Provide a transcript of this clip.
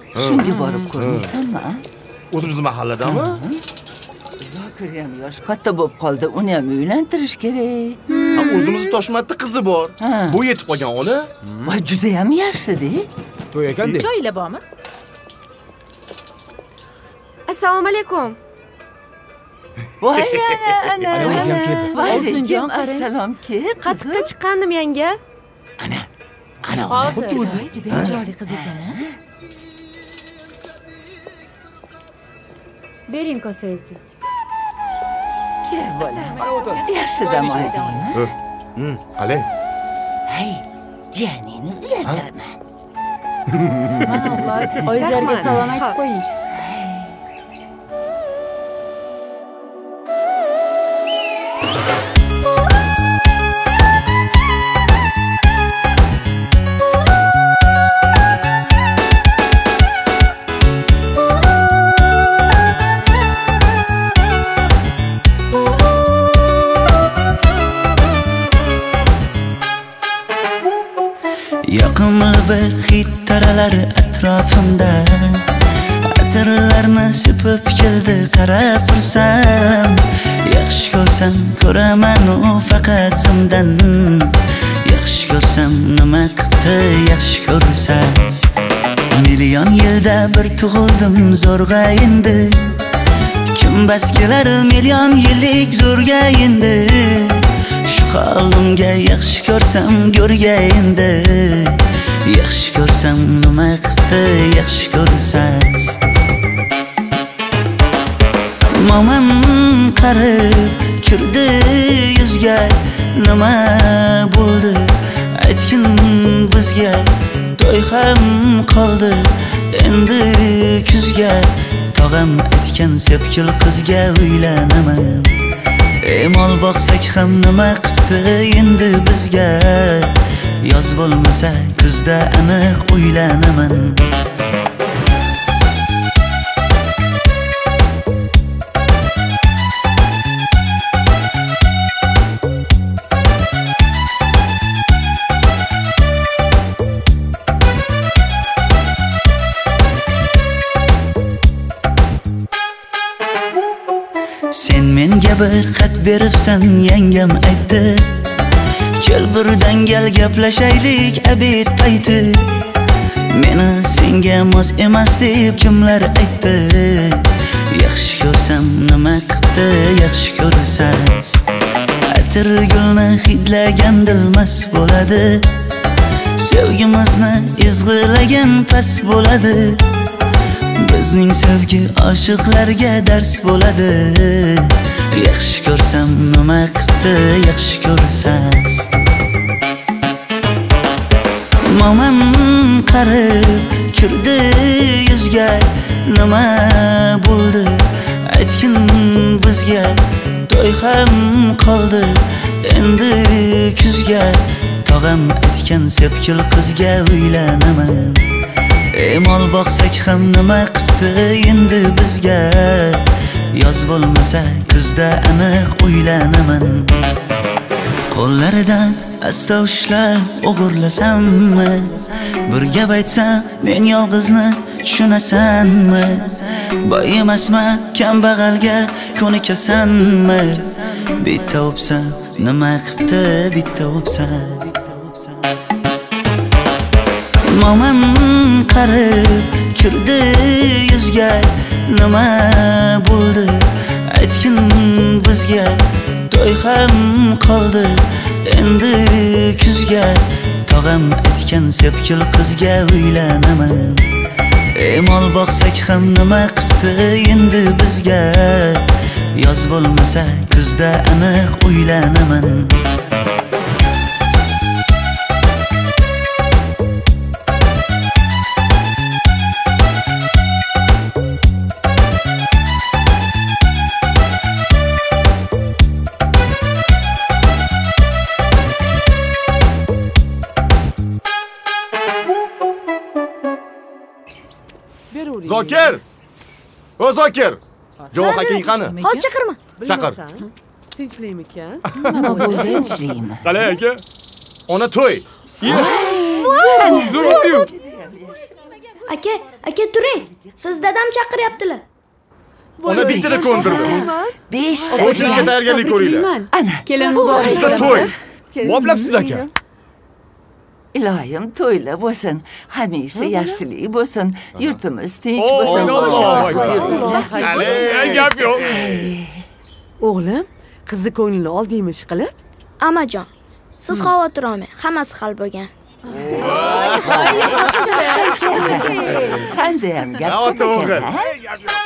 Shunga borib ko'rmaysanmi? O'zimiz mahalladami? Zokir ham yosh katta bo'lib qoldi, uni ham uylantirish kerak. O'zimiz Toshmatda qizi bor. Bu yetib qolgan ona. Voy, juda ham yaxshi-da. To'y ekan-da. Joylar bormi? Assalomu alaykum. Voy, ana. Ayolingizam keldi. Voy, assalom, kel. Qatiqqa chiqqandim yanga. Ana. Hozir juda chiroyli qiz ekan. Bering kosangizni. Kel, bola. Yaxshi dam oldingmi? Qalay? Hay, janini uyaltirma. Mana o'g'loy, oyizlarga salom aytib qo'ying. Yoqimli bir hid taralar atrofimda, atirlarni sepib keldi qarab tursam, yaxshi ko'rsam ko'raman u faqat simdan, yaxshi ko'rsam nima qildi yaxshi ko'rsa, million yilda bir tug'ildim zo'rg'a endi, kim bas kelar million yillik zo'rga endi. Halimga yaxshi ko'rsam go'rga endi, yaxshi ko'rsam nima qildi yaxshi ko'rsa. Momam qarib kirdi yuzga, nima bo'ldi aytgin bizga, to'y ham qoldi endi kuzga, tog'am aytgan sepkil qizga uylanaman. Mol boqsak ham nima qildi endi bizga, yoz bo'lmasa kuzda aniq uylanaman. Sen menga bir xat beribsan, yangam aytdi, kel birdan gal gaplashaylik abid payti. Meni senga mos emas deb kimlar aytdi, yaxshi ko'rsam nima qildi yaxshi ko'rsa. Atir gulni hidlagan dilmas bo'ladi, sevgimizni izg'ilagan pas bo'ladi. Bizning sevgi oshiqlarga dars bo'ladi, yaxshi ko'rsam nima qildi yaxshi ko'rsa. Momam qarib kirdi yuzga, nima bo'ldi aytgin bizga, to'y ham qoldi endi kuzga, tog'am aytgan sepkil qizga uylanaman. Mol boqsak ham nima qildi endi bizga, yoz bo'lmasa kuzda aniq uylanaman. Qo'llaridan asta ushlab o'g'irlasammi, bir gap aytsam men yolg'izni tushunasanmi, boy emasman kambag'alga ko'nikasanmi, bitta o'psam nima qildi bitta o'psam. Momam qarib kirdi yuzga, nima bo'ldi aytgin bizga, to'y ham qoldi endi kuzga, tog'am aytgan sepkil qizga uylanaman. Mol boqsak ham nima qildi endi bizga, yoz bo'lmasa kuzda aniq uylanaman. Zokir! O Zokir! Javob akang qani? Hozir chaqirma. Chaqir. Tinchlikmikan? Nima bo'ldi, tinchlikmi? Qalay aka? Ona to'y. Zo'r. aka turing. Siz dadam chaqiryaptilar. Ona bittani ko'ndirdi. 5 Qo'shniga tayyorgarlik ko'ringlar. Ana, Kelin Bizda to'y. Voplabsiz aka. ilohim to'ylar bo'lsin, hamisha yaxshilik bo'lsin, yurtimiz tinch bo'lsin. Gap yo'q. O'g'lim, qizni ko'nglini oldingmi ish qilib? Amajon, siz xavotir olmang, hammasi hal bo'lgan. Sanda ham gap Ota o'g'il. ekan.